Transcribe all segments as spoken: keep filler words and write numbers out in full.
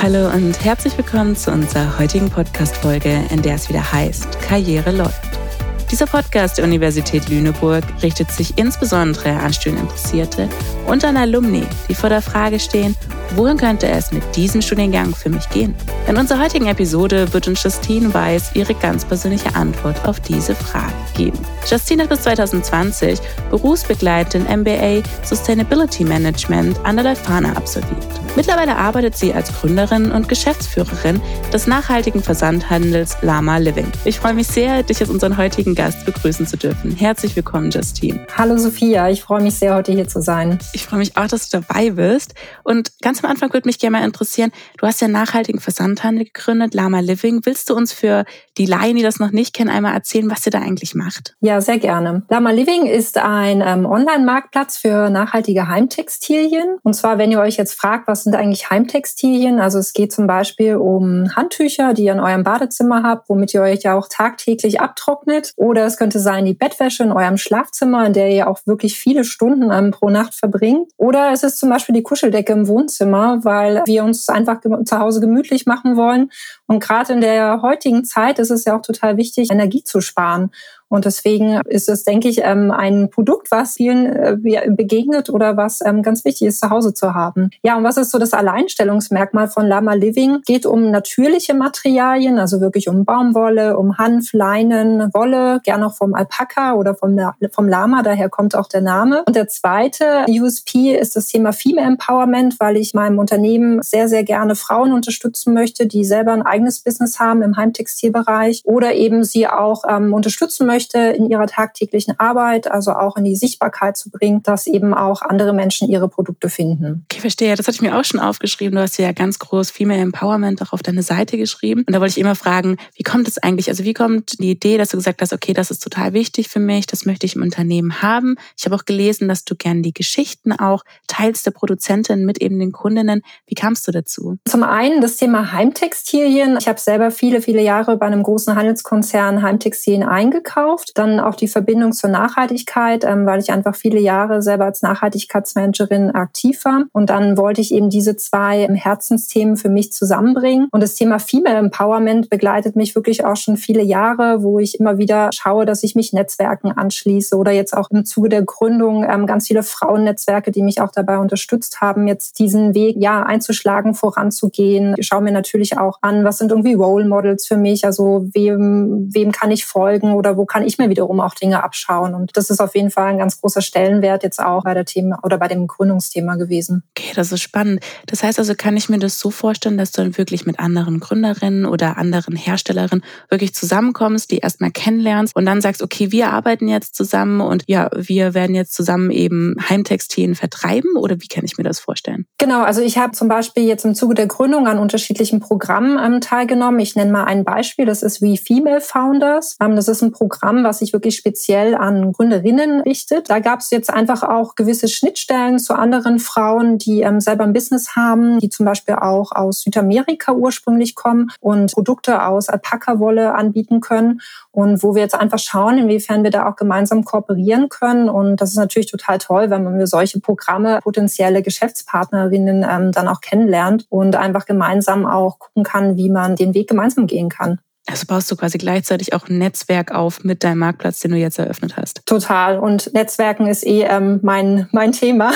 Hallo und herzlich willkommen zu unserer heutigen Podcast-Folge, in der es wieder heißt, Karriere läuft. Dieser Podcast der Universität Lüneburg richtet sich insbesondere an Studieninteressierte und an Alumni, die vor der Frage stehen, wohin könnte es mit diesem Studiengang für mich gehen? In unserer heutigen Episode wird uns Justine Weiß ihre ganz persönliche Antwort auf diese Frage geben. Justine hat bis zwanzig zwanzig berufsbegleitend M B A Sustainability Management an der Leuphana absolviert. Mittlerweile arbeitet sie als Gründerin und Geschäftsführerin des nachhaltigen Versandhandels Lama Living. Ich freue mich sehr, dich als unseren heutigen Gast begrüßen zu dürfen. Herzlich willkommen, Justine. Hallo Sophia, ich freue mich sehr, heute hier zu sein. Ich freue mich auch, dass du dabei bist. Und ganz am Anfang würde mich gerne mal interessieren, du hast ja nachhaltigen Versandhandel gegründet, Lama Living. Willst du uns für die Laien, die das noch nicht kennen, einmal erzählen, was ihr da eigentlich macht? Ja, sehr gerne. Lama Living ist ein ähm, Online-Marktplatz für nachhaltige Heimtextilien. Und zwar, wenn ihr euch jetzt fragt, was sind eigentlich Heimtextilien? Also es geht zum Beispiel um Handtücher, die ihr in eurem Badezimmer habt, womit ihr euch ja auch tagtäglich abtrocknet. Oder es könnte sein die Bettwäsche in eurem Schlafzimmer, in der ihr auch wirklich viele Stunden ähm, pro Nacht verbringt. Oder es ist zum Beispiel die Kuscheldecke im Wohnzimmer, weil wir uns einfach zu Hause gemütlich machen wollen. Und gerade in der heutigen Zeit ist es ja auch total wichtig, Energie zu sparen. Und deswegen ist es, denke ich, ein Produkt, was vielen begegnet oder was ganz wichtig ist, zu Hause zu haben. Ja, und was ist so das Alleinstellungsmerkmal von Lama Living? Es geht um natürliche Materialien, also wirklich um Baumwolle, um Hanf, Leinen, Wolle, gerne auch vom Alpaka oder vom, vom Lama, daher kommt auch der Name. Und der zweite U S P ist das Thema Female Empowerment, weil ich meinem Unternehmen sehr, sehr gerne Frauen unterstützen möchte, die selber ein eigenes Business haben im Heimtextilbereich oder eben sie auch ähm, unterstützen möchte, in ihrer tagtäglichen Arbeit, also auch in die Sichtbarkeit zu bringen, dass eben auch andere Menschen ihre Produkte finden. Okay, verstehe. Das hatte ich mir auch schon aufgeschrieben. Du hast ja ganz groß Female Empowerment auch auf deine Seite geschrieben. Und da wollte ich immer fragen, wie kommt es eigentlich? Also wie kommt die Idee, dass du gesagt hast, okay, das ist total wichtig für mich, das möchte ich im Unternehmen haben. Ich habe auch gelesen, dass du gerne die Geschichten auch teilst der Produzentin mit eben den Kundinnen. Wie kamst du dazu? Zum einen das Thema Heimtextilien. Ich habe selber viele, viele Jahre bei einem großen Handelskonzern Heimtextilien eingekauft. Dann auch die Verbindung zur Nachhaltigkeit, weil ich einfach viele Jahre selber als Nachhaltigkeitsmanagerin aktiv war. Und dann wollte ich eben diese zwei Herzensthemen für mich zusammenbringen. Und das Thema Female Empowerment begleitet mich wirklich auch schon viele Jahre, wo ich immer wieder schaue, dass ich mich Netzwerken anschließe oder jetzt auch im Zuge der Gründung ganz viele Frauennetzwerke, die mich auch dabei unterstützt haben, jetzt diesen Weg ja einzuschlagen, voranzugehen. Ich schaue mir natürlich auch an, was sind irgendwie Role Models für mich, also wem, wem kann ich folgen oder wo kann ich mir wiederum auch Dinge abschauen. Und das ist auf jeden Fall ein ganz großer Stellenwert jetzt auch bei der Thema oder bei dem Gründungsthema gewesen. Okay, das ist spannend. Das heißt also, kann ich mir das so vorstellen, dass du dann wirklich mit anderen Gründerinnen oder anderen Herstellerinnen wirklich zusammenkommst, die erstmal kennenlernst und dann sagst, okay, wir arbeiten jetzt zusammen und ja, wir werden jetzt zusammen eben Heimtextilien vertreiben, oder wie kann ich mir das vorstellen? Genau, also ich habe zum Beispiel jetzt im Zuge der Gründung an unterschiedlichen Programmen ähm, teilgenommen. Ich nenne mal ein Beispiel, das ist We Female Founders. Ähm, das ist ein Programm, was sich wirklich speziell an Gründerinnen richtet. Da gab es jetzt einfach auch gewisse Schnittstellen zu anderen Frauen, die ähm, selber ein Business haben, die zum Beispiel auch aus Südamerika ursprünglich kommen und Produkte aus Alpaka-Wolle anbieten können. Und wo wir jetzt einfach schauen, inwiefern wir da auch gemeinsam kooperieren können. Und das ist natürlich total toll, wenn man mit solche Programme potenzielle Geschäftspartnerinnen ähm, dann auch kennenlernt und einfach gemeinsam auch gucken kann, wie man den Weg gemeinsam gehen kann. Also baust du quasi gleichzeitig auch ein Netzwerk auf mit deinem Marktplatz, den du jetzt eröffnet hast. Total. Und Netzwerken ist eh ähm, mein mein Thema.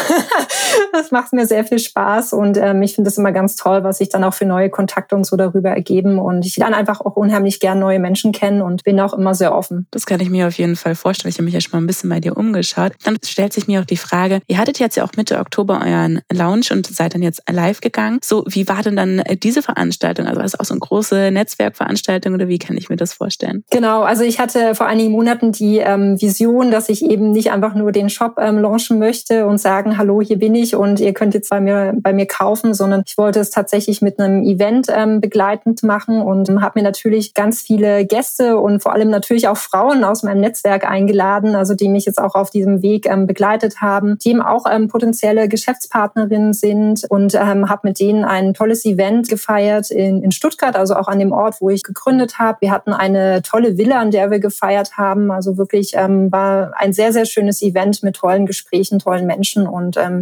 Das macht mir sehr viel Spaß und ähm, ich finde das immer ganz toll, was sich dann auch für neue Kontakte und so darüber ergeben. Und ich lerne einfach auch unheimlich gern neue Menschen kennen und bin auch immer sehr offen. Das kann ich mir auf jeden Fall vorstellen. Ich habe mich ja schon mal ein bisschen bei dir umgeschaut. Dann stellt sich mir auch die Frage, ihr hattet jetzt ja auch Mitte Oktober euren Launch und seid dann jetzt live gegangen. So, wie war denn dann diese Veranstaltung? Also war das auch so eine große Netzwerkveranstaltung oder wie kann ich mir das vorstellen? Genau, also ich hatte vor einigen Monaten die ähm, Vision, dass ich eben nicht einfach nur den Shop ähm, launchen möchte und sagen, hallo, hier bin ich und ihr könnt jetzt bei mir bei mir kaufen, sondern ich wollte es tatsächlich mit einem Event ähm, begleitend machen und ähm, habe mir natürlich ganz viele Gäste und vor allem natürlich auch Frauen aus meinem Netzwerk eingeladen, also die mich jetzt auch auf diesem Weg ähm, begleitet haben, die eben auch ähm, potenzielle Geschäftspartnerinnen sind und ähm, habe mit denen ein tolles Event gefeiert in, in Stuttgart, also auch an dem Ort, wo ich gegründet habe. Wir hatten eine tolle Villa, an der wir gefeiert haben. Also wirklich ähm, war ein sehr, sehr schönes Event mit tollen Gesprächen, tollen Menschen und ähm, bin sehr, sehr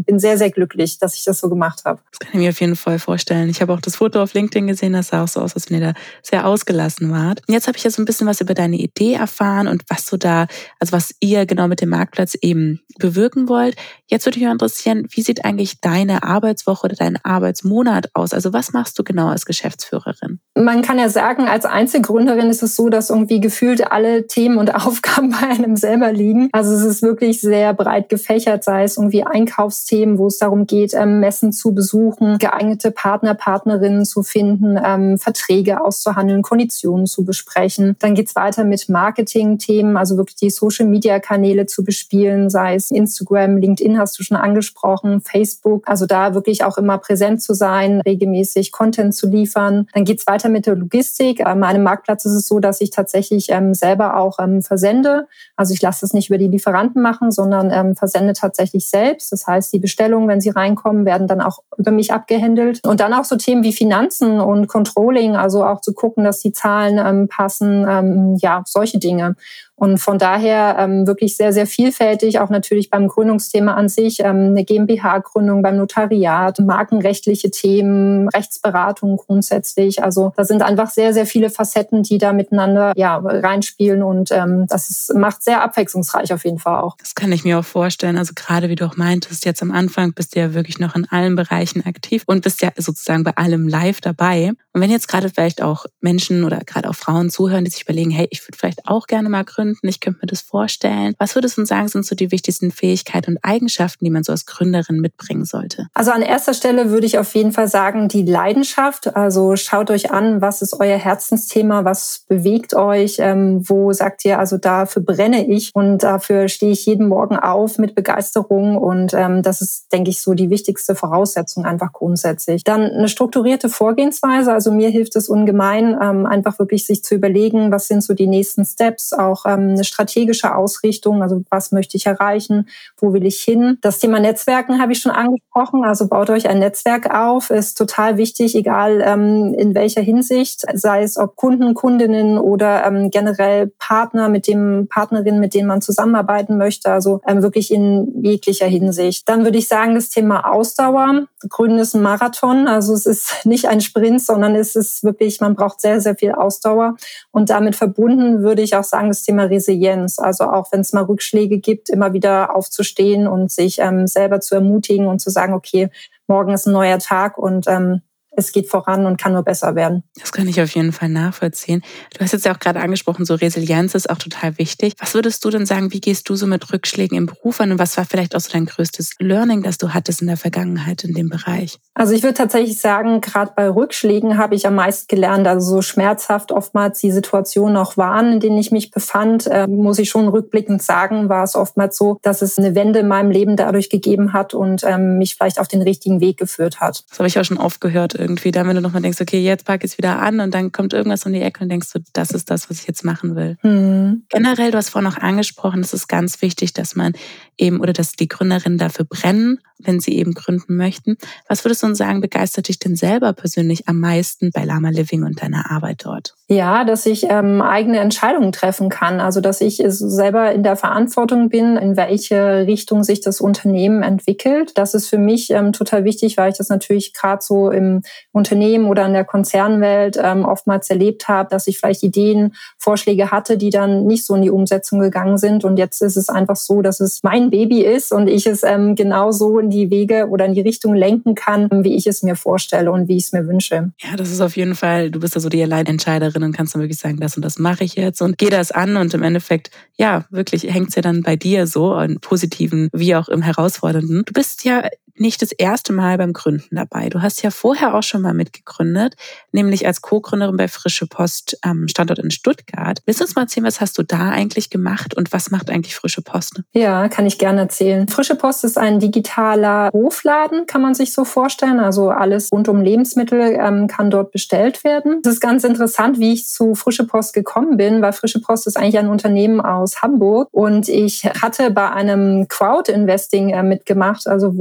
sehr glücklich, dass ich das so gemacht habe. Das kann ich mir auf jeden Fall vorstellen. Ich habe auch das Foto auf LinkedIn gesehen, das sah auch so aus, als wenn ihr da sehr ausgelassen wart. Und jetzt habe ich ja so ein bisschen was über deine Idee erfahren und was du da, also was ihr genau mit dem Marktplatz eben bewirken wollt. Jetzt würde mich mal interessieren, wie sieht eigentlich deine Arbeitswoche oder dein Arbeitsmonat aus? Also was machst du genau als Geschäftsführerin? Man kann ja sagen, als Einzelgründerin ist es so, dass irgendwie gefühlt alle Themen und Aufgaben bei einem selber liegen. Also es ist wirklich sehr breit gefächert, sei es irgendwie Einkaufsthemen, wo es darum geht, ähm, Messen zu besuchen, geeignete Partner, Partnerinnen zu finden, ähm, Verträge auszuhandeln, Konditionen zu besprechen. Dann geht's weiter mit Marketing-Themen, also wirklich die Social-Media-Kanäle zu bespielen, sei es Instagram, LinkedIn hast du schon angesprochen, Facebook. Also da wirklich auch immer präsent zu sein, regelmäßig Content zu liefern. Dann geht's weiter mit der Logistik. An meinem Marktplatz ist es so, dass ich tatsächlich ähm, selber auch ähm, versende. Also ich lasse es nicht über die Lieferanten machen, sondern ähm, versende tatsächlich selbst. Das heißt, die Bestellungen, wenn sie reinkommen, werden dann auch über mich abgehandelt. Und dann auch so Themen wie Finanzen und Controlling, also auch zu gucken, dass die Zahlen ähm, passen, ähm, ja, solche Dinge. Und von daher ähm, wirklich sehr, sehr vielfältig, auch natürlich beim Gründungsthema an sich, ähm, eine GmbH-Gründung beim Notariat, markenrechtliche Themen, Rechtsberatung grundsätzlich. Also da sind einfach sehr, sehr viele Facetten, die da miteinander ja reinspielen und ähm, das ist, macht sehr abwechslungsreich auf jeden Fall auch. Das kann ich mir auch vorstellen. Also gerade wie du auch meintest, jetzt am Anfang bist du ja wirklich noch in allen Bereichen aktiv und bist ja sozusagen bei allem live dabei. Und wenn jetzt gerade vielleicht auch Menschen oder gerade auch Frauen zuhören, die sich überlegen, hey, ich würde vielleicht auch gerne mal gründen, ich könnte mir das vorstellen. Was würdest du sagen, sind so die wichtigsten Fähigkeiten und Eigenschaften, die man so als Gründerin mitbringen sollte? Also an erster Stelle würde ich auf jeden Fall sagen, die Leidenschaft. Also schaut euch an, was ist euer Herzensthema, was bewegt euch, ähm, wo sagt ihr, also dafür brenne ich und dafür stehe ich jeden Morgen auf mit Begeisterung und ähm, das ist, denke ich, so die wichtigste Voraussetzung einfach grundsätzlich. Dann eine strukturierte Vorgehensweise. Also mir hilft es ungemein, ähm, einfach wirklich sich zu überlegen, was sind so die nächsten Steps, auch ähm, eine strategische Ausrichtung, also was möchte ich erreichen, wo will ich hin. Das Thema Netzwerken habe ich schon angesprochen, also baut euch ein Netzwerk auf, ist total wichtig, egal ähm, in welcher Hinsicht, sei es ob Kunden, Kundinnen oder ähm, generell Partner, mit dem Partnerinnen, mit denen man zusammenarbeiten möchte, also ähm, wirklich in jeglicher Hinsicht. Dann würde ich sagen, das Thema Ausdauer. Gründen ist ein Marathon, also es ist nicht ein Sprint, sondern es ist wirklich, man braucht sehr, sehr viel Ausdauer und damit verbunden würde ich auch sagen, das Thema Resilienz, also auch wenn es mal Rückschläge gibt, immer wieder aufzustehen und sich ähm, selber zu ermutigen und zu sagen, okay, morgen ist ein neuer Tag und ähm, es geht voran und kann nur besser werden. Das kann ich auf jeden Fall nachvollziehen. Du hast jetzt ja auch gerade angesprochen, so Resilienz ist auch total wichtig. Was würdest du denn sagen, wie gehst du so mit Rückschlägen im Beruf an und was war vielleicht auch so dein größtes Learning, das du hattest in der Vergangenheit in dem Bereich? Also ich würde tatsächlich sagen, gerade bei Rückschlägen habe ich am meisten gelernt, also so schmerzhaft oftmals die Situationen auch waren, in denen ich mich befand, äh, muss ich schon rückblickend sagen, war es oftmals so, dass es eine Wende in meinem Leben dadurch gegeben hat und ähm, mich vielleicht auf den richtigen Weg geführt hat. Das habe ich auch schon oft gehört irgendwie, dann wenn du nochmal denkst, okay, jetzt pack ich es wieder an und dann kommt irgendwas um die Ecke und denkst du, das ist das, was ich jetzt machen will. Mhm. Generell, du hast vorhin noch angesprochen, es ist ganz wichtig, dass man eben oder dass die Gründerinnen dafür brennen, wenn sie eben gründen möchten. Was würdest du uns sagen, begeistert dich denn selber persönlich am meisten bei Lama Living und deiner Arbeit dort? Ja, dass ich ähm, eigene Entscheidungen treffen kann, also dass ich selber in der Verantwortung bin, in welche Richtung sich das Unternehmen entwickelt. Das ist für mich ähm, total wichtig, weil ich das natürlich gerade so im Unternehmen oder in der Konzernwelt ähm, oftmals erlebt habe, dass ich vielleicht Ideen, Vorschläge hatte, die dann nicht so in die Umsetzung gegangen sind. Und jetzt ist es einfach so, dass es mein Baby ist und ich es ähm, genauso in die Wege oder in die Richtung lenken kann, wie ich es mir vorstelle und wie ich es mir wünsche. Ja, das ist auf jeden Fall, du bist ja so die Alleinentscheiderin und kannst dann wirklich sagen, das und das mache ich jetzt und geh das an und im Endeffekt, ja, wirklich hängt es ja dann bei dir so, im Positiven wie auch im Herausfordernden. Du bist ja nicht das erste Mal beim Gründen dabei. Du hast ja vorher auch schon mal mitgegründet, nämlich als Co-Gründerin bei Frische Post am Standort in Stuttgart. Willst du uns mal erzählen, was hast du da eigentlich gemacht und was macht eigentlich Frische Post? Ja, kann ich gerne erzählen. Frische Post ist ein digitaler Hofladen, kann man sich so vorstellen. Also alles rund um Lebensmittel ähm, kann dort bestellt werden. Es ist ganz interessant, wie ich zu Frische Post gekommen bin, weil Frische Post ist eigentlich ein Unternehmen aus Hamburg und ich hatte bei einem Crowd-Investing äh, mitgemacht, also wo Frische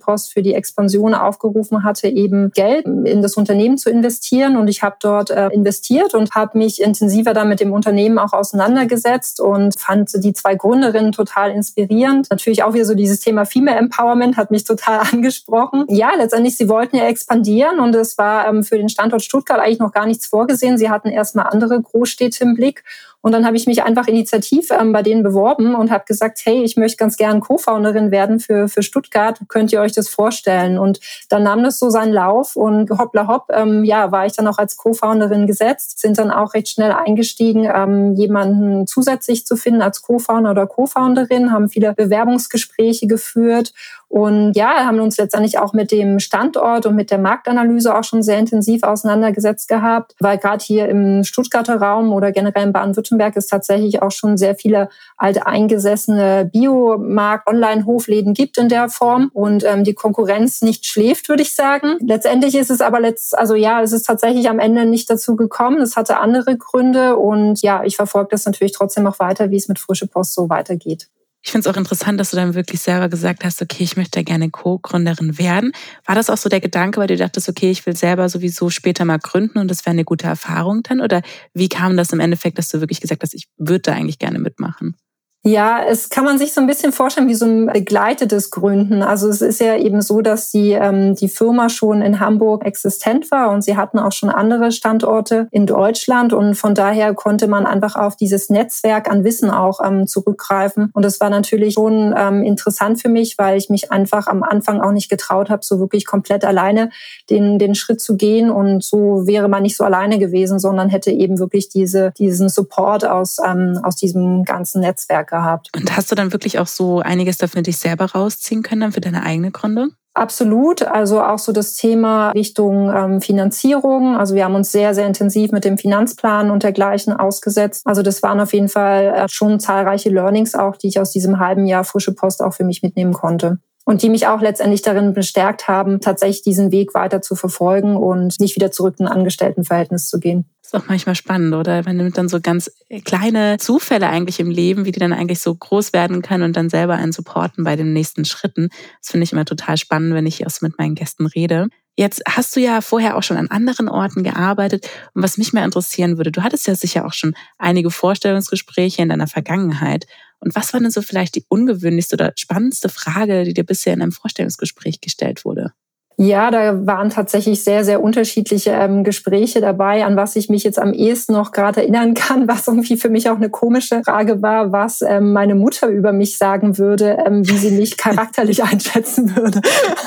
Post für die Expansion aufgerufen hatte, eben Geld in das Unternehmen zu investieren. Und ich habe dort äh, investiert und habe mich intensiver dann mit dem Unternehmen auch auseinandergesetzt und fand die zwei Gründerinnen total inspirierend. Natürlich auch wieder so dieses Thema Female Empowerment hat mich total angesprochen. Ja, letztendlich, sie wollten ja expandieren und es war ähm, für den Standort Stuttgart eigentlich noch gar nichts vorgesehen. Sie hatten erstmal andere Großstädte im Blick. Und dann habe ich mich einfach initiativ ähm, bei denen beworben und habe gesagt, hey, ich möchte ganz gern Co-Founderin werden für für Stuttgart. Könnt ihr euch das vorstellen? Und dann nahm das so seinen Lauf und hoppla hopp, ähm, ja, war ich dann auch als Co-Founderin gesetzt. Sind dann auch recht schnell eingestiegen, ähm, jemanden zusätzlich zu finden als Co-Founder oder Co-Founderin, haben viele Bewerbungsgespräche geführt. Und ja, haben uns letztendlich auch mit dem Standort und mit der Marktanalyse auch schon sehr intensiv auseinandergesetzt gehabt, weil gerade hier im Stuttgarter Raum oder generell in Baden-Württemberg es tatsächlich auch schon sehr viele alte eingesessene Biomarkt-Online-Hofläden gibt in der Form und ähm, die Konkurrenz nicht schläft, würde ich sagen. Letztendlich ist es aber letzt, also ja, es ist tatsächlich am Ende nicht dazu gekommen. Es hatte andere Gründe und ja, ich verfolge das natürlich trotzdem auch weiter, wie es mit Frische Post so weitergeht. Ich finde es auch interessant, dass du dann wirklich selber gesagt hast, okay, ich möchte gerne Co-Gründerin werden. War das auch so der Gedanke, weil du dachtest, okay, ich will selber sowieso später mal gründen und das wäre eine gute Erfahrung dann? Oder wie kam das im Endeffekt, dass du wirklich gesagt hast, ich würde da eigentlich gerne mitmachen? Ja, es kann man sich so ein bisschen vorstellen wie so ein begleitetes Gründen. Also es ist ja eben so, dass die ähm, die Firma schon in Hamburg existent war und sie hatten auch schon andere Standorte in Deutschland und von daher konnte man einfach auf dieses Netzwerk an Wissen auch ähm, zurückgreifen. Und das war natürlich schon ähm, interessant für mich, weil ich mich einfach am Anfang auch nicht getraut habe, so wirklich komplett alleine den den Schritt zu gehen. Und so wäre man nicht so alleine gewesen, sondern hätte eben wirklich diese diesen Support aus ähm, aus diesem ganzen Netzwerk gehabt. Und hast du dann wirklich auch so einiges dafür für dich selber rausziehen können dann für deine eigene Gründung? Absolut, also auch so das Thema Richtung ähm, Finanzierung. Also wir haben uns sehr, sehr intensiv mit dem Finanzplan und dergleichen ausgesetzt. Also das waren auf jeden Fall äh, schon zahlreiche Learnings auch, die ich aus diesem halben Jahr Frische Post auch für mich mitnehmen konnte. Und die mich auch letztendlich darin bestärkt haben, tatsächlich diesen Weg weiter zu verfolgen und nicht wieder zurück in ein Angestelltenverhältnis zu gehen. Ist auch manchmal spannend, oder? Wenn du dann so ganz kleine Zufälle eigentlich im Leben, wie die dann eigentlich so groß werden können und dann selber einen supporten bei den nächsten Schritten. Das finde ich immer total spannend, wenn ich hier auch mit meinen Gästen rede. Jetzt hast du ja vorher auch schon an anderen Orten gearbeitet. Und was mich mal interessieren würde, du hattest ja sicher auch schon einige Vorstellungsgespräche in deiner Vergangenheit. Und was war denn so vielleicht die ungewöhnlichste oder spannendste Frage, die dir bisher in einem Vorstellungsgespräch gestellt wurde? Ja, da waren tatsächlich sehr, sehr unterschiedliche ähm, Gespräche dabei, an was ich mich jetzt am ehesten noch gerade erinnern kann, was irgendwie für mich auch eine komische Frage war, was ähm, meine Mutter über mich sagen würde, ähm, wie sie mich charakterlich einschätzen würde.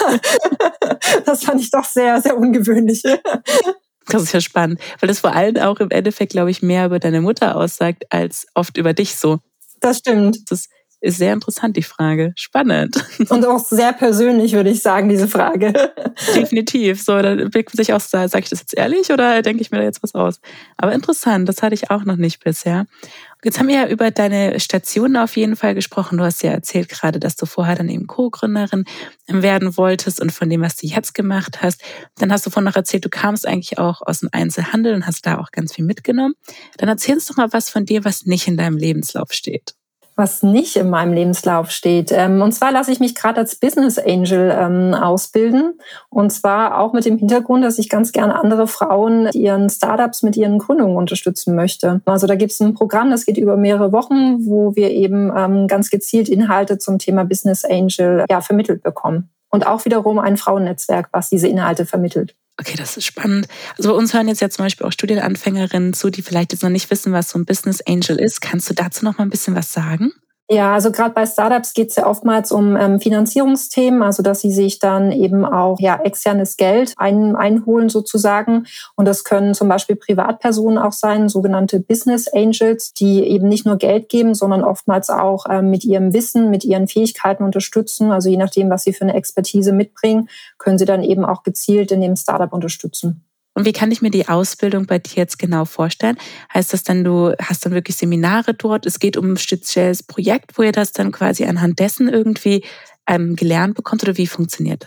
Das fand ich doch sehr, sehr ungewöhnlich. Das ist ja spannend, weil das vor allem auch im Endeffekt, glaube ich, mehr über deine Mutter aussagt, als oft über dich so. Das stimmt. Das ist sehr interessant, die Frage. Spannend. Und auch sehr persönlich, würde ich sagen, diese Frage. Definitiv. So, dann blickt man sich auch, sage ich das jetzt ehrlich oder denke ich mir da jetzt was aus? Aber interessant, das hatte ich auch noch nicht bisher. Jetzt haben wir ja über deine Stationen auf jeden Fall gesprochen. Du hast ja erzählt gerade, dass du vorher dann eben Co-Gründerin werden wolltest und von dem, was du jetzt gemacht hast. Dann hast du vorhin noch erzählt, du kamst eigentlich auch aus dem Einzelhandel und hast da auch ganz viel mitgenommen. Dann erzähl uns doch mal was von dir, was nicht in deinem Lebenslauf steht. Was nicht in meinem Lebenslauf steht. Und zwar lasse ich mich gerade als Business Angel ähm, ausbilden. Und zwar auch mit dem Hintergrund, dass ich ganz gerne andere Frauen, die ihren Startups mit ihren Gründungen unterstützen möchte. Also da gibt es ein Programm, das geht über mehrere Wochen, wo wir eben ähm, ganz gezielt Inhalte zum Thema Business Angel ja, vermittelt bekommen. Und auch wiederum ein Frauennetzwerk, was diese Inhalte vermittelt. Okay, das ist spannend. Also bei uns hören jetzt ja zum Beispiel auch Studienanfängerinnen zu, die vielleicht jetzt noch nicht wissen, was so ein Business Angel ist. Kannst du dazu noch mal ein bisschen was sagen? Ja, also gerade bei Startups geht es ja oftmals um ähm, Finanzierungsthemen, also dass sie sich dann eben auch ja externes Geld ein, einholen sozusagen. Und das können zum Beispiel Privatpersonen auch sein, sogenannte Business Angels, die eben nicht nur Geld geben, sondern oftmals auch ähm, mit ihrem Wissen, mit ihren Fähigkeiten unterstützen. Also je nachdem, was sie für eine Expertise mitbringen, können sie dann eben auch gezielt in dem Startup unterstützen. Und wie kann ich mir die Ausbildung bei dir jetzt genau vorstellen? Heißt das dann, du hast dann wirklich Seminare dort, es geht um ein spezielles Projekt, wo ihr das dann quasi anhand dessen irgendwie ähm, gelernt bekommt oder wie funktioniert das?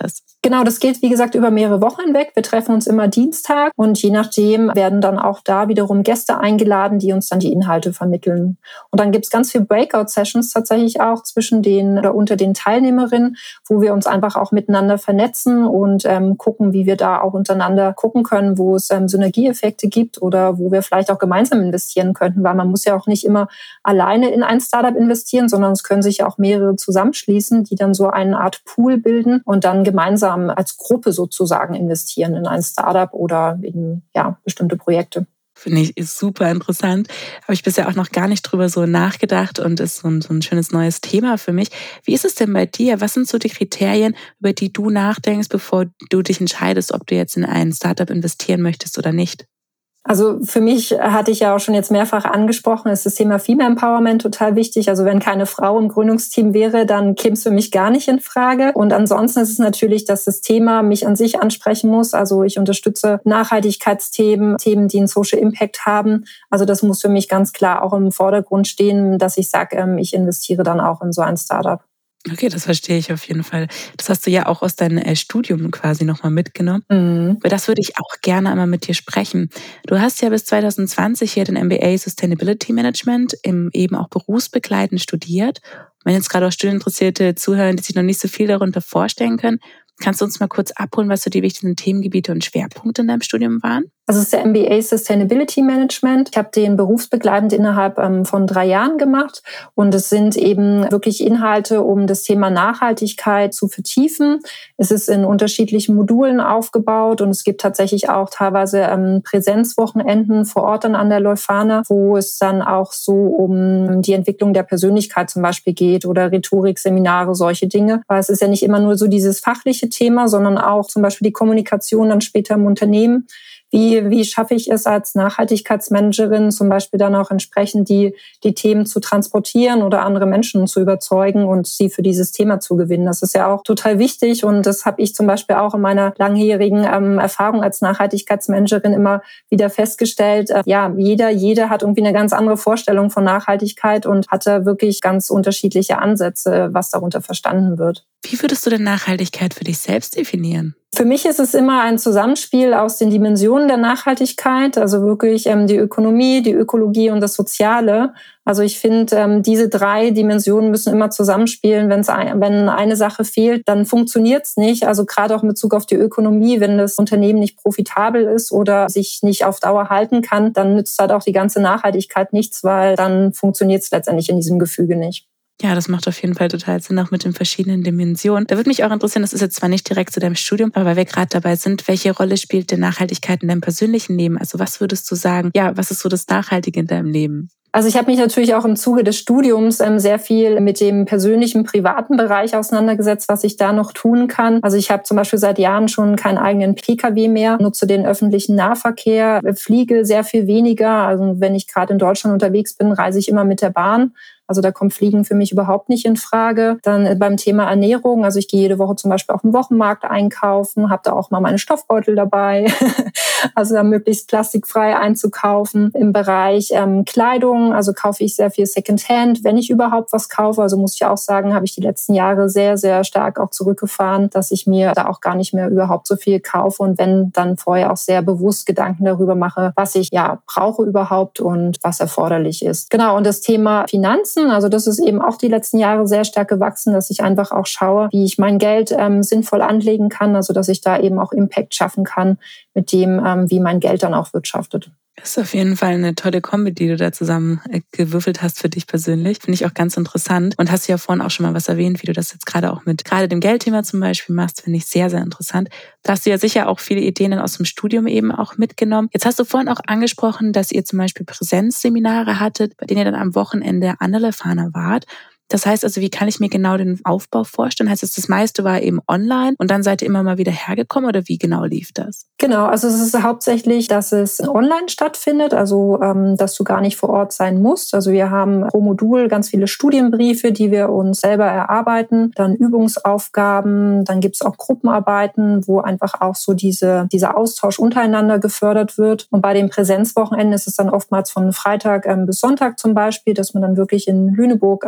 Genau, das geht, wie gesagt, über mehrere Wochen hinweg. Wir treffen uns immer Dienstag und je nachdem werden dann auch da wiederum Gäste eingeladen, die uns dann die Inhalte vermitteln. Und dann gibt's ganz viele Breakout-Sessions tatsächlich auch zwischen den oder unter den Teilnehmerinnen, wo wir uns einfach auch miteinander vernetzen und ähm, gucken, wie wir da auch untereinander gucken können, wo es ähm, Synergieeffekte gibt oder wo wir vielleicht auch gemeinsam investieren könnten, weil man muss ja auch nicht immer alleine in ein Startup investieren, sondern es können sich ja auch mehrere zusammenschließen, die dann so eine Art Pool bilden und dann gemeinsam als Gruppe sozusagen investieren in ein Startup oder in ja, bestimmte Projekte. Finde ich ist super interessant. Habe ich bisher auch noch gar nicht drüber so nachgedacht und ist so ein, so ein schönes neues Thema für mich. Wie ist es denn bei dir? Was sind so die Kriterien, über die du nachdenkst, bevor du dich entscheidest, ob du jetzt in ein Startup investieren möchtest oder nicht? Also für mich hatte ich ja auch schon jetzt mehrfach angesprochen, ist das Thema Female Empowerment total wichtig. Also wenn keine Frau im Gründungsteam wäre, dann käme es für mich gar nicht in Frage. Und ansonsten ist es natürlich, dass das Thema mich an sich ansprechen muss. Also ich unterstütze Nachhaltigkeitsthemen, Themen, die einen Social Impact haben. Also das muss für mich ganz klar auch im Vordergrund stehen, dass ich sage, ich investiere dann auch in so ein Startup. Okay, das verstehe ich auf jeden Fall. Das hast du ja auch aus deinem äh, Studium quasi nochmal mitgenommen. Mhm. Über das würde ich auch gerne einmal mit dir sprechen. Du hast ja bis zwanzig zwanzig hier den M B A Sustainability Management im eben auch berufsbegleitend studiert. Wenn jetzt gerade auch Studieninteressierte zuhören, die sich noch nicht so viel darunter vorstellen können, kannst du uns mal kurz abholen, was so die wichtigsten Themengebiete und Schwerpunkte in deinem Studium waren? Also es ist der M B A Sustainability Management. Ich habe den berufsbegleitend innerhalb ähm, von drei Jahren gemacht und es sind eben wirklich Inhalte, um das Thema Nachhaltigkeit zu vertiefen. Es ist in unterschiedlichen Modulen aufgebaut und es gibt tatsächlich auch teilweise ähm, Präsenzwochenenden vor Ort dann an der Leuphana, wo es dann auch so um die Entwicklung der Persönlichkeit zum Beispiel geht oder Rhetorikseminare, solche Dinge. Weil es ist ja nicht immer nur so dieses fachliche Thema, sondern auch zum Beispiel die Kommunikation dann später im Unternehmen. Wie, wie schaffe ich es als Nachhaltigkeitsmanagerin zum Beispiel dann auch entsprechend die, die Themen zu transportieren oder andere Menschen zu überzeugen und sie für dieses Thema zu gewinnen? Das ist ja auch total wichtig und das habe ich zum Beispiel auch in meiner langjährigen ähm, Erfahrung als Nachhaltigkeitsmanagerin immer wieder festgestellt. Äh, ja, jeder, jeder hat irgendwie eine ganz andere Vorstellung von Nachhaltigkeit und hatte wirklich ganz unterschiedliche Ansätze, was darunter verstanden wird. Wie würdest du denn Nachhaltigkeit für dich selbst definieren? Für mich ist es immer ein Zusammenspiel aus den Dimensionen der Nachhaltigkeit, also wirklich ähm, die Ökonomie, die Ökologie und das Soziale. Also ich finde, ähm, diese drei Dimensionen müssen immer zusammenspielen. Wenn's ein, wenn eine Sache fehlt, dann funktioniert's nicht. Also gerade auch in Bezug auf die Ökonomie, wenn das Unternehmen nicht profitabel ist oder sich nicht auf Dauer halten kann, dann nützt halt auch die ganze Nachhaltigkeit nichts, weil dann funktioniert's letztendlich in diesem Gefüge nicht. Ja, das macht auf jeden Fall total Sinn, auch mit den verschiedenen Dimensionen. Da würde mich auch interessieren, das ist jetzt zwar nicht direkt zu deinem Studium, aber weil wir gerade dabei sind, welche Rolle spielt denn Nachhaltigkeit in deinem persönlichen Leben? Also was würdest du sagen, ja, was ist so das Nachhaltige in deinem Leben? Also ich habe mich natürlich auch im Zuge des Studiums ähm, sehr viel mit dem persönlichen, privaten Bereich auseinandergesetzt, was ich da noch tun kann. Also ich habe zum Beispiel seit Jahren schon keinen eigenen P K W mehr, nutze den öffentlichen Nahverkehr, fliege sehr viel weniger. Also wenn ich gerade in Deutschland unterwegs bin, reise ich immer mit der Bahn. Also da kommt Fliegen für mich überhaupt nicht in Frage. Dann beim Thema Ernährung, also ich gehe jede Woche zum Beispiel auf den Wochenmarkt einkaufen, habe da auch mal meine Stoffbeutel dabei, also da möglichst plastikfrei einzukaufen. Im Bereich ähm, Kleidung, also kaufe ich sehr viel Secondhand, wenn ich überhaupt was kaufe. Also muss ich auch sagen, habe ich die letzten Jahre sehr, sehr stark auch zurückgefahren, dass ich mir da auch gar nicht mehr überhaupt so viel kaufe und wenn, dann vorher auch sehr bewusst Gedanken darüber mache, was ich ja brauche überhaupt und was erforderlich ist. Genau, und das Thema Finanzen, also das ist eben auch die letzten Jahre sehr stark gewachsen, dass ich einfach auch schaue, wie ich mein Geld ähm, sinnvoll anlegen kann, also dass ich da eben auch Impact schaffen kann mit dem, ähm, wie mein Geld dann auch wirtschaftet. Das ist auf jeden Fall eine tolle Kombi, die du da zusammen gewürfelt hast für dich persönlich. Finde ich auch ganz interessant. Und hast ja vorhin auch schon mal was erwähnt, wie du das jetzt gerade auch mit gerade dem Geldthema zum Beispiel machst, finde ich sehr, sehr interessant. Da hast du ja sicher auch viele Ideen dann aus dem Studium eben auch mitgenommen. Jetzt hast du vorhin auch angesprochen, dass ihr zum Beispiel Präsenzseminare hattet, bei denen ihr dann am Wochenende an der Leuphana wart. Das heißt also, wie kann ich mir genau den Aufbau vorstellen? Heißt es, das meiste war eben online und dann seid ihr immer mal wieder hergekommen oder wie genau lief das? Genau, also es ist hauptsächlich, dass es online stattfindet, also ähm, dass du gar nicht vor Ort sein musst. Also wir haben pro Modul ganz viele Studienbriefe, die wir uns selber erarbeiten, dann Übungsaufgaben, dann gibt's auch Gruppenarbeiten, wo einfach auch so diese dieser Austausch untereinander gefördert wird. Und bei den Präsenzwochenenden ist es dann oftmals von Freitag ähm, bis Sonntag zum Beispiel, dass man dann wirklich in Lüneburg ähm, vor Ort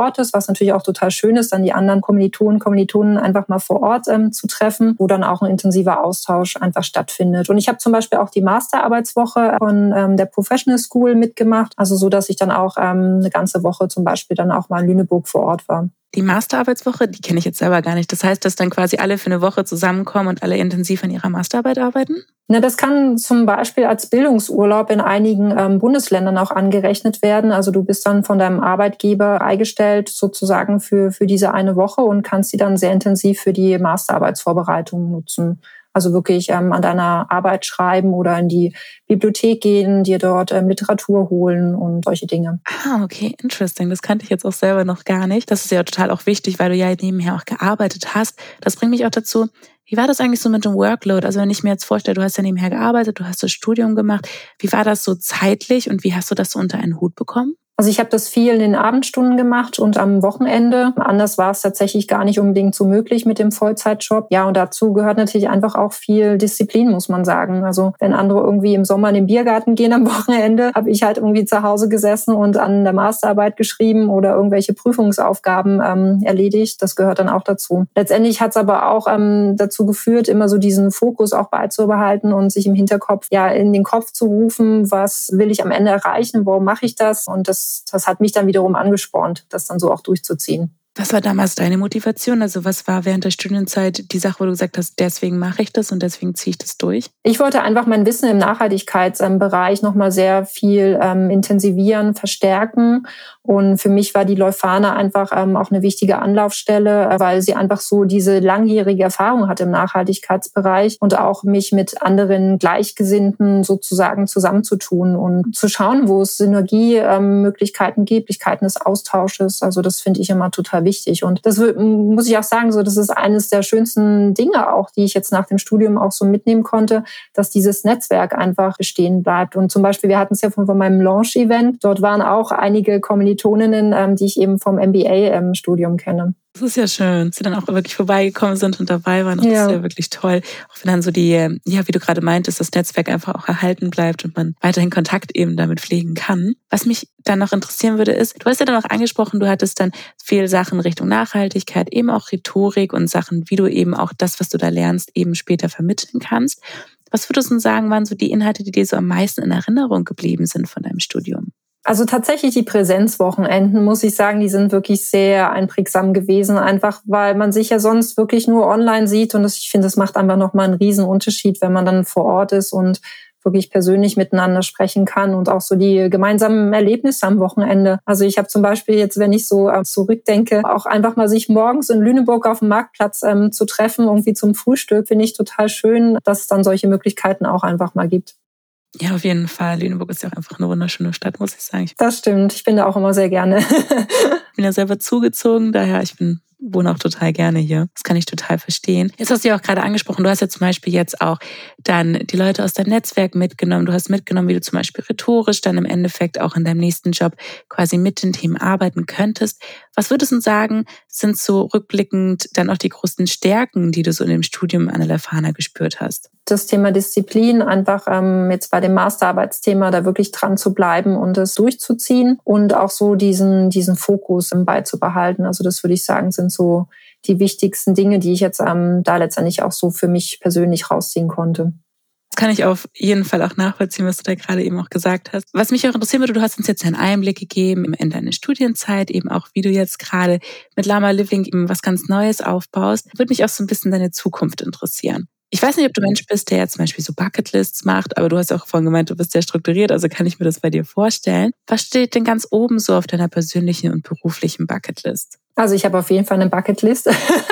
Ort ist, was natürlich auch total schön ist, dann die anderen Kommilitonen, Kommilitonen einfach mal vor Ort ähm, zu treffen, wo dann auch ein intensiver Austausch einfach stattfindet. Und ich habe zum Beispiel auch die Masterarbeitswoche von ähm, der Professional School mitgemacht, also so, dass ich dann auch ähm, eine ganze Woche zum Beispiel dann auch mal in Lüneburg vor Ort war. Die Masterarbeitswoche, die kenne ich jetzt selber gar nicht. Das heißt, dass dann quasi alle für eine Woche zusammenkommen und alle intensiv an ihrer Masterarbeit arbeiten? Na, das kann zum Beispiel als Bildungsurlaub in einigen ähm, Bundesländern auch angerechnet werden. Also du bist dann von deinem Arbeitgeber freigestellt sozusagen für, für diese eine Woche und kannst sie dann sehr intensiv für die Masterarbeitsvorbereitung nutzen. Also wirklich ähm, an deiner Arbeit schreiben oder in die Bibliothek gehen, dir dort ähm, Literatur holen und solche Dinge. Ah, okay, interesting. Das kannte ich jetzt auch selber noch gar nicht. Das ist ja total auch wichtig, weil du ja nebenher auch gearbeitet hast. Das bringt mich auch dazu, wie war das eigentlich so mit dem Workload? Also wenn ich mir jetzt vorstelle, du hast ja nebenher gearbeitet, du hast das Studium gemacht. Wie war das so zeitlich und wie hast du das so unter einen Hut bekommen? Also ich habe das viel in den Abendstunden gemacht und am Wochenende. Anders war es tatsächlich gar nicht unbedingt so möglich mit dem Vollzeitjob. Ja, und dazu gehört natürlich einfach auch viel Disziplin, muss man sagen. Also wenn andere irgendwie im Sommer in den Biergarten gehen am Wochenende, habe ich halt irgendwie zu Hause gesessen und an der Masterarbeit geschrieben oder irgendwelche Prüfungsaufgaben ähm, erledigt. Das gehört dann auch dazu. Letztendlich hat es aber auch ähm, dazu geführt, immer so diesen Fokus auch beizubehalten und sich im Hinterkopf ja in den Kopf zu rufen, was will ich am Ende erreichen, warum mache ich das? Und das Das hat mich dann wiederum angespornt, das dann so auch durchzuziehen. Was war damals deine Motivation? Also was war während der Studienzeit die Sache, wo du gesagt hast, deswegen mache ich das und deswegen ziehe ich das durch? Ich wollte einfach mein Wissen im Nachhaltigkeitsbereich nochmal sehr viel ähm, intensivieren, verstärken. Und für mich war die Leuphana einfach ähm, auch eine wichtige Anlaufstelle, weil sie einfach so diese langjährige Erfahrung hat im Nachhaltigkeitsbereich und auch mich mit anderen Gleichgesinnten sozusagen zusammenzutun und zu schauen, wo es Synergiemöglichkeiten ähm, gibt, Möglichkeiten des Austausches. Also das finde ich immer total wichtig. Und das muss ich auch sagen, so das ist eines der schönsten Dinge auch, die ich jetzt nach dem Studium auch so mitnehmen konnte, dass dieses Netzwerk einfach bestehen bleibt. Und zum Beispiel, wir hatten es ja von, von meinem Launch-Event, dort waren auch einige Kommilitoninnen, ähm, die ich eben vom M B A-Studium kenne. Das ist ja schön, dass sie dann auch wirklich vorbeigekommen sind und dabei waren. Das ja. ist ja wirklich toll. Auch wenn dann so die, ja, wie du gerade meintest, das Netzwerk einfach auch erhalten bleibt und man weiterhin Kontakt eben damit pflegen kann. Was mich dann noch interessieren würde, ist, du hast ja dann auch angesprochen, du hattest dann viel Sachen Richtung Nachhaltigkeit, eben auch Rhetorik und Sachen, wie du eben auch das, was du da lernst, eben später vermitteln kannst. Was würdest du sagen, waren so die Inhalte, die dir so am meisten in Erinnerung geblieben sind von deinem Studium? Also tatsächlich die Präsenzwochenenden, muss ich sagen, die sind wirklich sehr einprägsam gewesen, einfach weil man sich ja sonst wirklich nur online sieht und das, ich finde, das macht einfach nochmal einen riesen Unterschied, wenn man dann vor Ort ist und wirklich persönlich miteinander sprechen kann und auch so die gemeinsamen Erlebnisse am Wochenende. Also ich habe zum Beispiel jetzt, wenn ich so zurückdenke, auch einfach mal sich morgens in Lüneburg auf dem Marktplatz ähm, zu treffen, irgendwie zum Frühstück, finde ich total schön, dass es dann solche Möglichkeiten auch einfach mal gibt. Ja, auf jeden Fall. Lüneburg ist ja auch einfach eine wunderschöne Stadt, muss ich sagen. Ich das stimmt. Ich bin da auch immer sehr gerne. Ich bin ja selber zugezogen, daher ich bin wohne auch total gerne hier. Das kann ich total verstehen. Jetzt hast du ja auch gerade angesprochen, du hast ja zum Beispiel jetzt auch dann die Leute aus deinem Netzwerk mitgenommen. Du hast mitgenommen, wie du zum Beispiel rhetorisch dann im Endeffekt auch in deinem nächsten Job quasi mit den Themen arbeiten könntest. Was würdest du sagen, sind so rückblickend dann auch die großen Stärken, die du so in dem Studium an der Leuphana gespürt hast? Das Thema Disziplin, einfach ähm, jetzt bei dem Masterarbeitsthema da wirklich dran zu bleiben und es durchzuziehen und auch so diesen diesen Fokus beizubehalten. Also das würde ich sagen, sind so die wichtigsten Dinge, die ich jetzt ähm, da letztendlich auch so für mich persönlich rausziehen konnte. Das kann ich auf jeden Fall auch nachvollziehen, was du da gerade eben auch gesagt hast. Was mich auch interessieren würde, du hast uns jetzt einen Einblick gegeben in deine Studienzeit, eben auch wie du jetzt gerade mit Lama Living eben was ganz Neues aufbaust. Würde mich auch so ein bisschen deine Zukunft interessieren. Ich weiß nicht, ob du ein Mensch bist, der jetzt zum Beispiel so Bucketlists macht, aber du hast auch vorhin gemeint, du bist sehr strukturiert, also kann ich mir das bei dir vorstellen. Was steht denn ganz oben so auf deiner persönlichen und beruflichen Bucketlist? Also ich habe auf jeden Fall eine Bucketlist.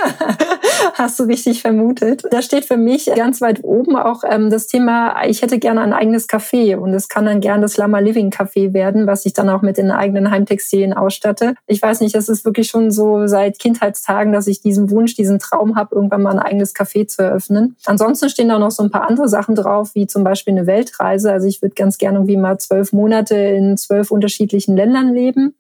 Hast du richtig vermutet. Da steht für mich ganz weit oben auch ähm, das Thema, ich hätte gerne ein eigenes Café und es kann dann gerne das Lama Living Café werden, was ich dann auch mit den eigenen Heimtextilien ausstatte. Ich weiß nicht, das ist wirklich schon so seit Kindheitstagen, dass ich diesen Wunsch, diesen Traum habe, irgendwann mal ein eigenes Café zu eröffnen. Ansonsten stehen da noch so ein paar andere Sachen drauf, wie zum Beispiel eine Weltreise. Also ich würde ganz gerne irgendwie mal zwölf Monate in zwölf unterschiedlichen Ländern leben.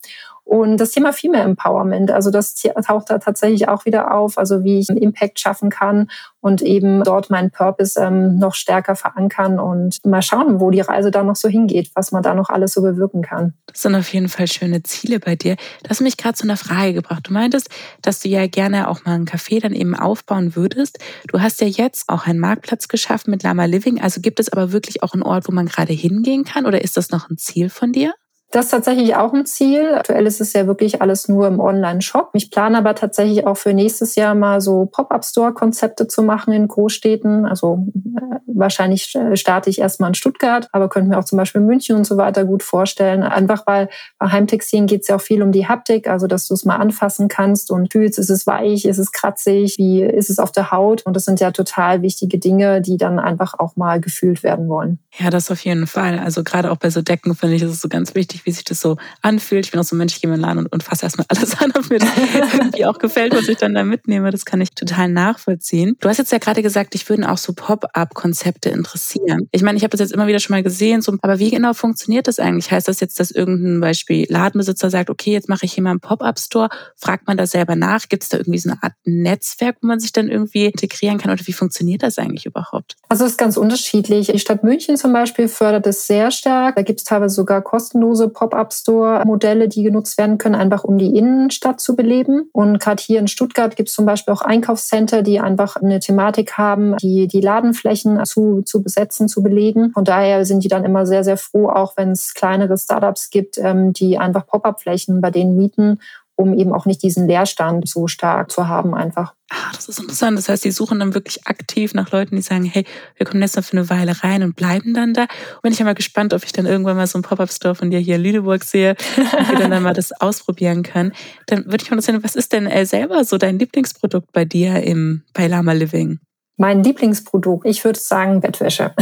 Und das Thema Female Empowerment, also das taucht da tatsächlich auch wieder auf, also wie ich einen Impact schaffen kann und eben dort meinen Purpose ähm, noch stärker verankern und mal schauen, wo die Reise da noch so hingeht, was man da noch alles so bewirken kann. Das sind auf jeden Fall schöne Ziele bei dir. Das hat mich gerade zu einer Frage gebracht. Du meintest, dass du ja gerne auch mal ein Café dann eben aufbauen würdest. Du hast ja jetzt auch einen Marktplatz geschaffen mit Lama Living. Also gibt es aber wirklich auch einen Ort, wo man gerade hingehen kann, oder ist das noch ein Ziel von dir? Das ist tatsächlich auch ein Ziel. Aktuell ist es ja wirklich alles nur im Online-Shop. Ich plane aber tatsächlich auch für nächstes Jahr mal so Pop-up-Store-Konzepte zu machen in Großstädten. Also äh, wahrscheinlich starte ich erstmal in Stuttgart, aber könnte mir auch zum Beispiel München und so weiter gut vorstellen. Einfach weil bei Heimtextilien geht es ja auch viel um die Haptik, also dass du es mal anfassen kannst und fühlst, ist es weich, ist es kratzig, wie ist es auf der Haut? Und das sind ja total wichtige Dinge, die dann einfach auch mal gefühlt werden wollen. Ja, das auf jeden Fall. Also gerade auch bei so Decken finde ich, ist es so ganz wichtig, wie sich das so anfühlt. Ich bin auch so ein Mensch, ich gehe in den Laden und, und fasse erstmal alles an, ob mir das irgendwie auch gefällt, was ich dann da mitnehme. Das kann ich total nachvollziehen. Du hast jetzt ja gerade gesagt, dich würden auch so Pop-up-Konzepte interessieren. Ich meine, ich habe das jetzt immer wieder schon mal gesehen, so, aber wie genau funktioniert das eigentlich? Heißt das jetzt, dass irgendein Beispiel Ladenbesitzer sagt, okay, jetzt mache ich hier mal einen Pop-up-Store, fragt man da selber nach? Gibt es da irgendwie so eine Art Netzwerk, wo man sich dann irgendwie integrieren kann? Oder wie funktioniert das eigentlich überhaupt? Also es ist ganz unterschiedlich. Die Stadt München zum Beispiel fördert es sehr stark. Da gibt es teilweise sogar kostenlose Pop-up-Store-Modelle, die genutzt werden können, einfach um die Innenstadt zu beleben. Und gerade hier in Stuttgart gibt es zum Beispiel auch Einkaufscenter, die einfach eine Thematik haben, die die Ladenflächen zu, zu besetzen, zu belegen. Von daher sind die dann immer sehr, sehr froh, auch wenn es kleinere Startups gibt, die einfach Pop-up-Flächen bei denen mieten, um eben auch nicht diesen Leerstand so stark zu haben einfach. Ah, das ist interessant. Das heißt, die suchen dann wirklich aktiv nach Leuten, die sagen, hey, wir kommen jetzt noch für eine Weile rein und bleiben dann da. Und bin ich ja mal gespannt, ob ich dann irgendwann mal so einen Pop-Up-Store von dir hier in Lüneburg sehe und wir dann, dann mal das ausprobieren können. Dann würde ich mal interessieren, was ist denn äh, selber so dein Lieblingsprodukt bei dir im, bei Lama Living? Mein Lieblingsprodukt, ich würde sagen Bettwäsche.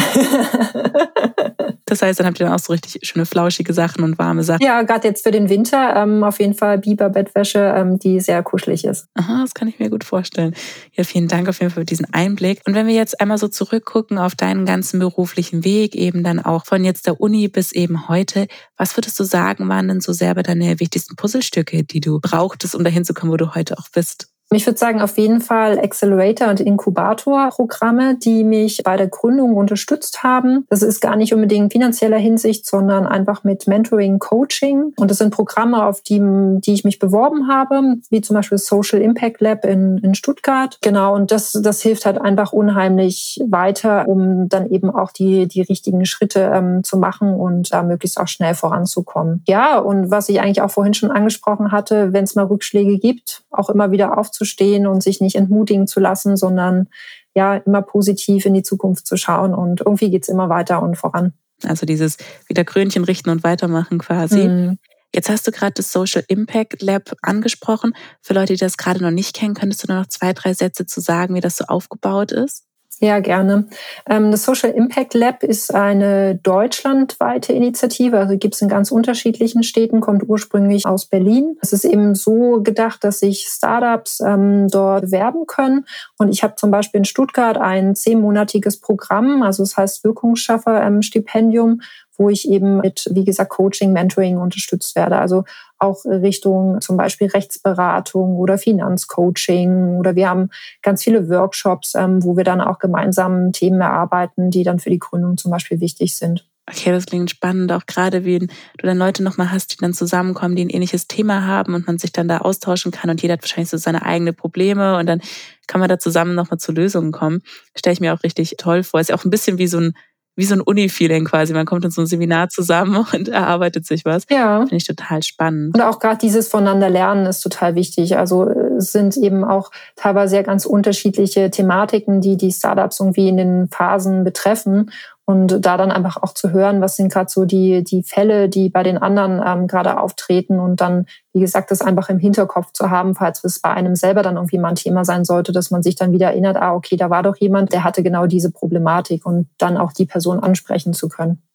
Das heißt, dann habt ihr dann auch so richtig schöne flauschige Sachen und warme Sachen. Ja, gerade jetzt für den Winter ähm, auf jeden Fall Biber-Bettwäsche, ähm, die sehr kuschelig ist. Aha, das kann ich mir gut vorstellen. Ja, vielen Dank auf jeden Fall für diesen Einblick. Und wenn wir jetzt einmal so zurückgucken auf deinen ganzen beruflichen Weg, eben dann auch von jetzt der Uni bis eben heute, was würdest du sagen, waren denn so selber deine wichtigsten Puzzlestücke, die du brauchtest, um dahin zu kommen, wo du heute auch bist? Ich würde sagen, auf jeden Fall Accelerator- und Inkubator-Programme, die mich bei der Gründung unterstützt haben. Das ist gar nicht unbedingt in finanzieller Hinsicht, sondern einfach mit Mentoring, Coaching. Und das sind Programme, auf die, die ich mich beworben habe, wie zum Beispiel Social Impact Lab in, in Stuttgart. Genau, und das, das hilft halt einfach unheimlich weiter, um dann eben auch die, die richtigen Schritte ähm, zu machen und äh, möglichst auch schnell voranzukommen. Ja, und was ich eigentlich auch vorhin schon angesprochen hatte, wenn es mal Rückschläge gibt, auch immer wieder aufzustehen und sich nicht entmutigen zu lassen, sondern ja immer positiv in die Zukunft zu schauen, und irgendwie geht's immer weiter und voran. Also dieses wieder Krönchen richten und weitermachen quasi. Mhm. Jetzt hast du gerade das Social Impact Lab angesprochen. Für Leute, die das gerade noch nicht kennen, könntest du nur noch zwei, drei Sätze zu sagen, wie das so aufgebaut ist? Ja, gerne. Das Social Impact Lab ist eine deutschlandweite Initiative, also gibt es in ganz unterschiedlichen Städten, kommt ursprünglich aus Berlin. Es ist eben so gedacht, dass sich Startups ähm, dort bewerben können. Und ich habe zum Beispiel in Stuttgart ein zehnmonatiges Programm, also das heißt Wirkungsschaffer-Stipendium, wo ich eben mit, wie gesagt, Coaching, Mentoring unterstützt werde. Also auch Richtung zum Beispiel Rechtsberatung oder Finanzcoaching. Oder wir haben ganz viele Workshops, ähm, wo wir dann auch gemeinsam Themen erarbeiten, die dann für die Gründung zum Beispiel wichtig sind. Okay, das klingt spannend, auch gerade wenn du dann Leute nochmal hast, die dann zusammenkommen, die ein ähnliches Thema haben und man sich dann da austauschen kann und jeder hat wahrscheinlich so seine eigenen Probleme und dann kann man da zusammen nochmal zu Lösungen kommen. Stelle ich mir auch richtig toll vor. Ist ja auch ein bisschen wie so ein wie so ein Uni-Feeling quasi. Man kommt in so ein Seminar zusammen und erarbeitet sich was. Ja. Finde ich total spannend. Und auch gerade dieses Voneinander lernen ist total wichtig. Also es sind eben auch teilweise ja ganz unterschiedliche Thematiken, die die Startups irgendwie in den Phasen betreffen. Und da dann einfach auch zu hören, was sind gerade so die die Fälle, die bei den anderen ähm, gerade auftreten, und dann, wie gesagt, das einfach im Hinterkopf zu haben, falls es bei einem selber dann irgendwie mal ein Thema sein sollte, dass man sich dann wieder erinnert, ah, okay, da war doch jemand, der hatte genau diese Problematik, und dann auch die Person ansprechen zu können.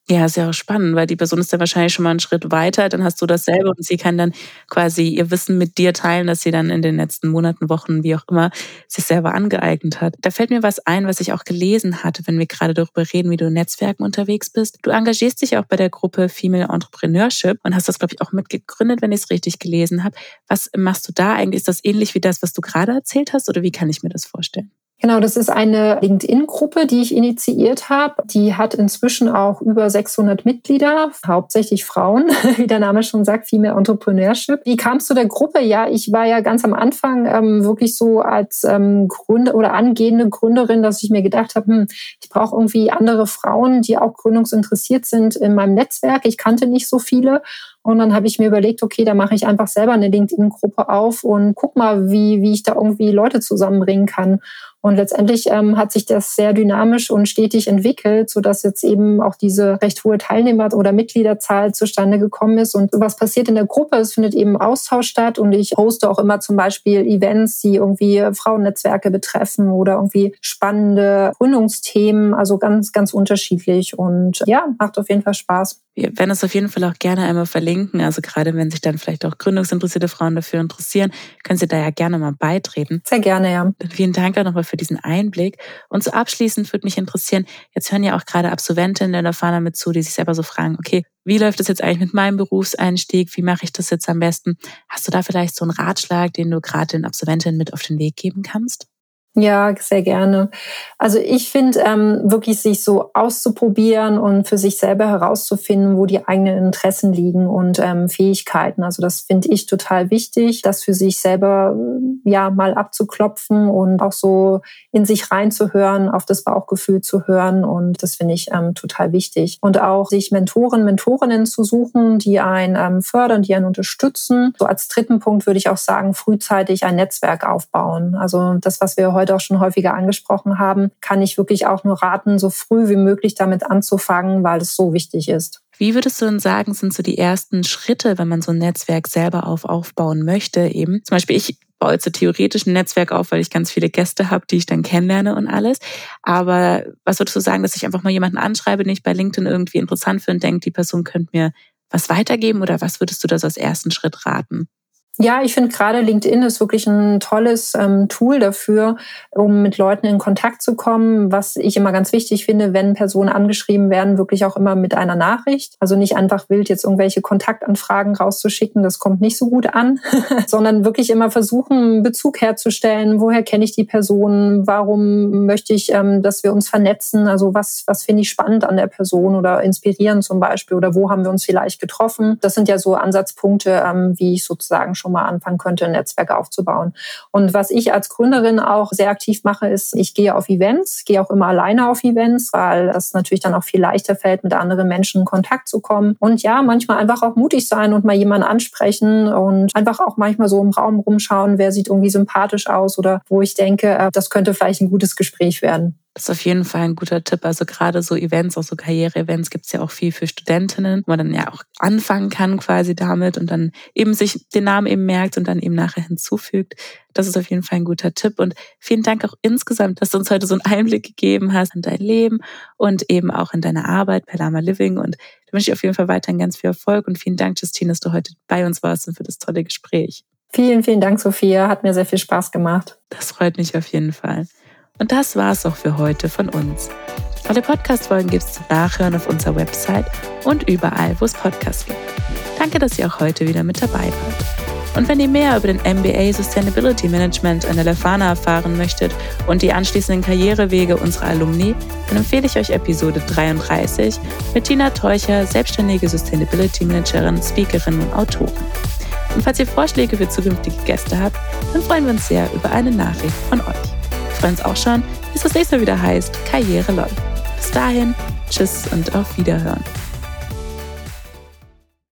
Ja, ist ja auch spannend, weil die Person ist dann wahrscheinlich schon mal einen Schritt weiter, dann hast du dasselbe und sie kann dann quasi ihr Wissen mit dir teilen, das sie dann in den letzten Monaten, Wochen, wie auch immer, sich selber angeeignet hat. Da fällt mir was ein, was ich auch gelesen hatte, wenn wir gerade darüber reden, wie du in Netzwerken unterwegs bist. Du engagierst dich auch bei der Gruppe Female Entrepreneurship und hast das, glaube ich, auch mitgegründet, wenn ich es richtig gelesen habe. Was machst du da eigentlich? Ist das ähnlich wie das, was du gerade erzählt hast, oder wie kann ich mir das vorstellen? Genau, das ist eine LinkedIn-Gruppe, die ich initiiert habe. Die hat inzwischen auch über sechshundert Mitglieder, hauptsächlich Frauen, wie der Name schon sagt, Female Entrepreneurship. Wie kam es zu der Gruppe? Ja, ich war ja ganz am Anfang ähm, wirklich so als ähm, Gründer oder angehende Gründerin, dass ich mir gedacht habe, hm, ich brauche irgendwie andere Frauen, die auch gründungsinteressiert sind in meinem Netzwerk. Ich kannte nicht so viele. Und dann habe ich mir überlegt, okay, da mache ich einfach selber eine LinkedIn-Gruppe auf und guck mal, wie, wie ich da irgendwie Leute zusammenbringen kann. Und letztendlich ähm, hat sich das sehr dynamisch und stetig entwickelt, sodass jetzt eben auch diese recht hohe Teilnehmer- oder Mitgliederzahl zustande gekommen ist. Und was passiert in der Gruppe? Es findet eben Austausch statt und ich hoste auch immer zum Beispiel Events, die irgendwie Frauennetzwerke betreffen oder irgendwie spannende Gründungsthemen, also ganz, ganz unterschiedlich. Und ja, macht auf jeden Fall Spaß. Wir werden es auf jeden Fall auch gerne einmal verlinken. Also gerade wenn sich dann vielleicht auch gründungsinteressierte Frauen dafür interessieren, können Sie da ja gerne mal beitreten. Sehr gerne, ja. Dann vielen Dank auch nochmal für diesen Einblick. Und so abschließend würde mich interessieren, jetzt hören ja auch gerade Absolventinnen der Leuphana mit zu, die sich selber so fragen, okay, wie läuft das jetzt eigentlich mit meinem Berufseinstieg? Wie mache ich das jetzt am besten? Hast du da vielleicht so einen Ratschlag, den du gerade den Absolventinnen mit auf den Weg geben kannst? Ja, sehr gerne. Also ich finde, ähm, wirklich sich so auszuprobieren und für sich selber herauszufinden, wo die eigenen Interessen liegen und ähm, Fähigkeiten. Also das finde ich total wichtig, das für sich selber ja mal abzuklopfen und auch so in sich reinzuhören, auf das Bauchgefühl zu hören. Und das finde ich ähm, total wichtig. Und auch sich Mentoren, Mentorinnen zu suchen, die einen ähm, fördern, die einen unterstützen. So als dritten Punkt würde ich auch sagen, frühzeitig ein Netzwerk aufbauen. Also das, was wir heute auch schon häufiger angesprochen haben, kann ich wirklich auch nur raten, so früh wie möglich damit anzufangen, weil es so wichtig ist. Wie würdest du denn sagen, sind so die ersten Schritte, wenn man so ein Netzwerk selber auf aufbauen möchte? Eben zum Beispiel, ich baue jetzt so theoretisch ein Netzwerk auf, weil ich ganz viele Gäste habe, die ich dann kennenlerne und alles. Aber was würdest du sagen, dass ich einfach mal jemanden anschreibe, den ich bei LinkedIn irgendwie interessant finde und denke, die Person könnte mir was weitergeben? Oder was würdest du da so als ersten Schritt raten? Ja, ich finde gerade LinkedIn ist wirklich ein tolles ähm, Tool dafür, um mit Leuten in Kontakt zu kommen. Was ich immer ganz wichtig finde, wenn Personen angeschrieben werden, wirklich auch immer mit einer Nachricht. Also nicht einfach wild jetzt irgendwelche Kontaktanfragen rauszuschicken, das kommt nicht so gut an, sondern wirklich immer versuchen, einen Bezug herzustellen. Woher kenne ich die Person? Warum möchte ich, ähm, dass wir uns vernetzen? Also was, was finde ich spannend an der Person oder inspirierend zum Beispiel? Oder wo haben wir uns vielleicht getroffen? Das sind ja so Ansatzpunkte, ähm, wie ich sozusagen schon schon mal anfangen könnte, ein Netzwerk aufzubauen. Und was ich als Gründerin auch sehr aktiv mache, ist, ich gehe auf Events, gehe auch immer alleine auf Events, weil es natürlich dann auch viel leichter fällt, mit anderen Menschen in Kontakt zu kommen. Und ja, manchmal einfach auch mutig sein und mal jemanden ansprechen und einfach auch manchmal so im Raum rumschauen, wer sieht irgendwie sympathisch aus oder wo ich denke, das könnte vielleicht ein gutes Gespräch werden. Das ist auf jeden Fall ein guter Tipp. Also gerade so Events, auch so Karriere-Events gibt es ja auch viel für Studentinnen, wo man dann ja auch anfangen kann quasi damit und dann eben sich den Namen eben merkt und dann eben nachher hinzufügt. Das ist auf jeden Fall ein guter Tipp. Und vielen Dank auch insgesamt, dass du uns heute so einen Einblick gegeben hast in dein Leben und eben auch in deine Arbeit bei Lama Living. Und da wünsche ich auf jeden Fall weiterhin ganz viel Erfolg. Und vielen Dank, Justine, dass du heute bei uns warst und für das tolle Gespräch. Vielen, vielen Dank, Sophia. Hat mir sehr viel Spaß gemacht. Das freut mich auf jeden Fall. Und das war's auch für heute von uns. Alle Podcast-Folgen gibt's zum Nachhören auf unserer Website und überall, wo es Podcasts gibt. Danke, dass ihr auch heute wieder mit dabei wart. Und wenn ihr mehr über den M B A Sustainability Management an der Leuphana erfahren möchtet und die anschließenden Karrierewege unserer Alumni, dann empfehle ich euch Episode dreiunddreißig mit Tina Teucher, selbstständige Sustainability Managerin, Speakerin und Autorin. Und falls ihr Vorschläge für zukünftige Gäste habt, dann freuen wir uns sehr über eine Nachricht von euch. Wir freuen uns auch schon, bis das nächste Mal wieder heißt Karriere läuft. Bis dahin, tschüss und auf Wiederhören.